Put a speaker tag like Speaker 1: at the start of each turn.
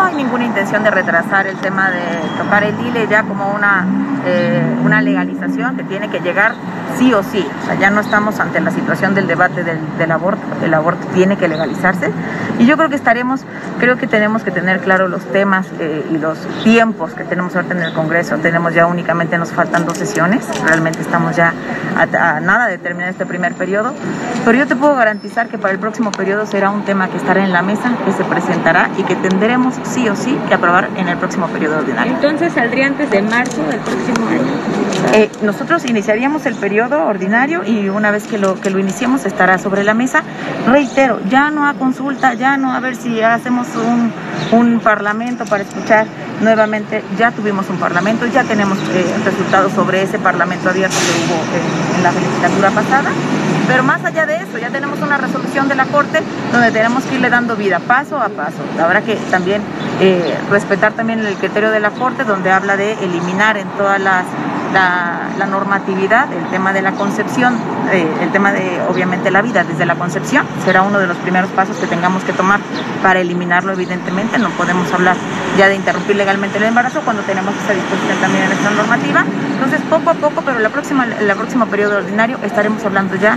Speaker 1: no hay ninguna intención de retrasar el tema de tocar el ILE ya como una legalización que tiene que llegar sí o sí. O sea, ya no estamos ante la situación del debate del aborto. El aborto tiene que legalizarse y yo creo que tenemos que tener claro los temas y los tiempos que tenemos ahorita en el Congreso. Únicamente nos faltan 2 sesiones, realmente estamos ya a nada de terminar este primer periodo, pero yo te puedo garantizar que para el próximo periodo será un tema que estará en la mesa, que se presentará y que tendremos sí o sí que aprobar en el próximo periodo ordinario.
Speaker 2: Entonces, ¿saldría antes de marzo del próximo año?
Speaker 1: Nosotros iniciaríamos el periodo ordinario y una vez que lo iniciemos estará sobre la mesa. Reitero, ya no a consulta, ya no a ver si hacemos un parlamento para escuchar nuevamente. Ya tuvimos un parlamento, ya tenemos resultados sobre ese parlamento abierto que hubo en la legislatura pasada, pero más allá de eso, ya tenemos una resolución de la Corte donde tenemos que irle dando vida paso a paso. Habrá que también respetar también el criterio de la Corte, donde habla de eliminar en todas la normatividad el tema de la concepción, el tema de obviamente la vida desde la concepción. Será uno de los primeros pasos que tengamos que tomar para eliminarlo. Evidentemente no podemos hablar ya de interrumpir legalmente el embarazo cuando tenemos esa disposición también en nuestra normativa. Entonces poco a poco, pero el próximo periodo ordinario estaremos hablando ya